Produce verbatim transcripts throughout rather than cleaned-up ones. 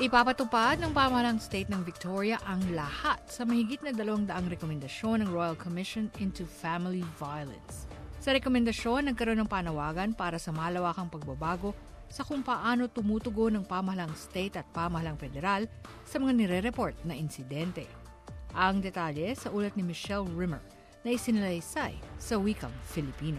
Ipapatupad ng pamahalang state ng Victoria ang lahat sa mahigit na dalawang daang rekomendasyon ng Royal Commission into Family Violence. Sa rekomendasyon, nagkaroon ng panawagan para sa malawakang pagbabago sa kung paano tumutugon ng pamahalang state at pamahalang federal sa mga nire-report na insidente. Ang detalye sa ulat ni Michelle Rimmer na isinalaysay sa wikang Filipino.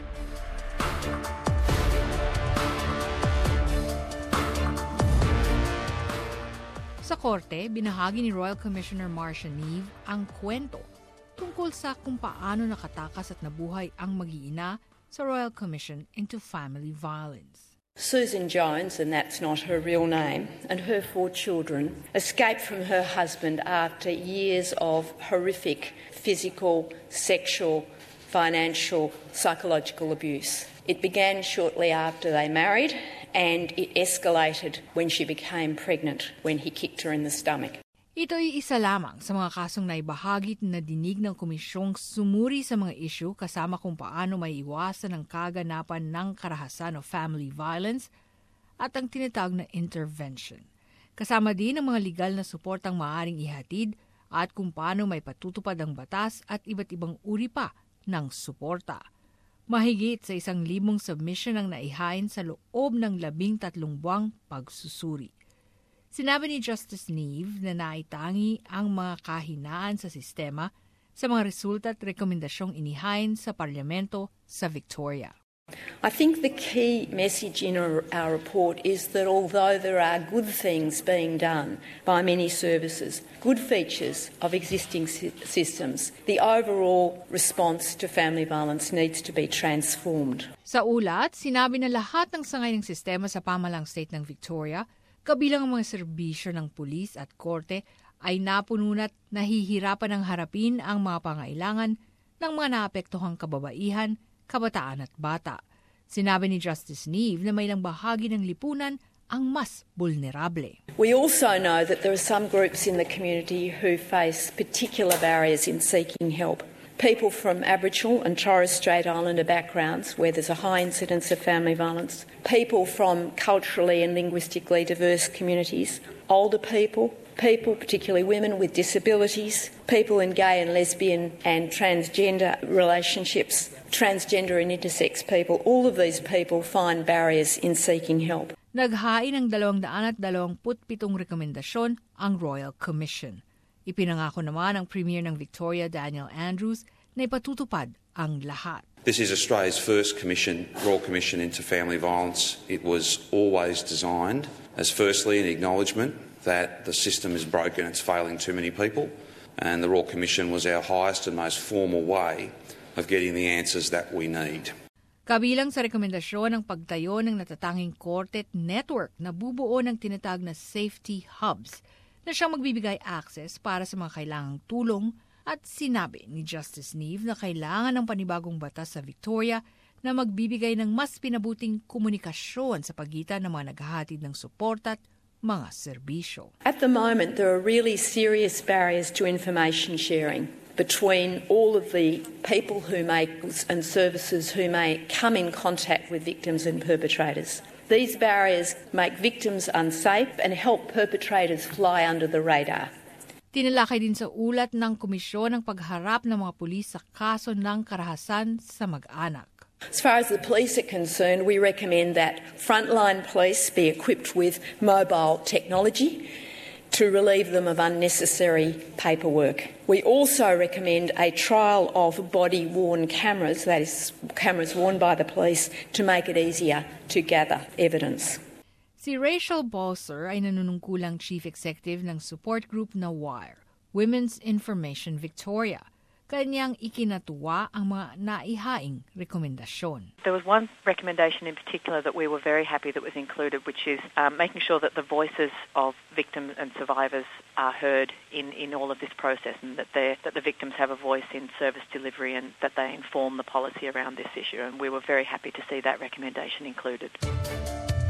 Sa korte, binahagi ni Royal Commissioner Marcia Neve ang kwento tungkol sa kung paano nakatakas at nabuhay ang mag-iina sa Royal Commission into Family Violence. Susan Jones, and that's not her real name, and her four children escaped from her husband after years of horrific physical, sexual, financial, psychological abuse. It began shortly after they married, and it escalated when she became pregnant, when he kicked her in the stomach. Ito'y isa lamang sa mga kasong naibahagi na dinig ng komisyong sumuri sa mga isyu kasama kung paano may iwasan ang kaganapan ng karahasan o family violence at ang tinatawag na intervention. Kasama din ang mga legal na suportang maaaring ihatid at kung paano may patutupad ang batas at iba't ibang uri pa ng suporta. Mahigit sa isang libong submission ang naihain sa loob ng labing tatlong buwang pagsusuri. Sinabi ni Justice Neve na naitangi ang mga kahinaan sa sistema sa mga resulta at rekomendasyong inihain sa Parlamento sa Victoria. I think the key message in our, our report is that although there are good things being done by many services, good features of existing si- systems, the overall response to family violence needs to be transformed. Sa ulat, sinabi na lahat ng sangay ng sistema sa pamahalang state ng Victoria, kabilang ang mga serbisyo ng pulis at korte, ay napununat nahihirapan ng harapin ang mga pangailangan ng mga naapektuhang kababaihan, kabataan at bata. Sinabi ni Justice Neve na may ilang bahagi ng lipunan ang mas vulnerable. We also know that there are some groups in the community who face particular barriers in seeking help. People from Aboriginal and Torres Strait Islander backgrounds where there's a high incidence of family violence, people from culturally and linguistically diverse communities, older people, people, particularly women with disabilities, people in gay and lesbian and transgender relationships, transgender and intersex people, all of these people find barriers in seeking help. Naghain ng dalawang daan at dalawamput pitong rekomendasyon ang Royal Commission. Ipinangako naman ng Premier ng Victoria, Daniel Andrews, na ipatutupad ang lahat. This is Australia's first commission, Royal Commission into Family Violence. It was always designed as firstly an acknowledgement that the system is broken, it's failing too many people, and the Royal Commission was our highest and most formal way of getting the answers that we need. Kabilang sa rekomendasyon ang pagtayo ng natatanging Quartet Network na bubuo ng tinatawag na safety hubs na siyang magbibigay access para sa mga kailangang tulong at sinabi ni Justice Neve na kailangan ng panibagong batas sa Victoria na magbibigay ng mas pinabuting komunikasyon sa pagitan ng mga naghahatid ng suporta at mga serbisyo. At the moment, there are really serious barriers to information sharing between all of the people who make and services who may come in contact with victims and perpetrators. These barriers make victims unsafe and help perpetrators fly under the radar. Tinalakay din sa ulat ng komisyon ang pagharap ng mga pulis sa kaso ng karahasan sa mag-anak. As far as the police are concerned, we recommend that frontline police be equipped with mobile technology to relieve them of unnecessary paperwork. We also recommend a trial of body-worn cameras, that is, cameras worn by the police, to make it easier to gather evidence. Si Rachel Balser ay nanunungkulang Chief Executive ng support group na WIRE, Women's Information Victoria. Kanyang ikinatuwa ang mga naihaing rekomendasyon. There was one recommendation in particular that we were very happy that was included, which is um, making sure that the voices of victims and survivors are heard in, in all of this process, and that, that the victims have a voice in service delivery and that they inform the policy around this issue. And we were very happy to see that recommendation included.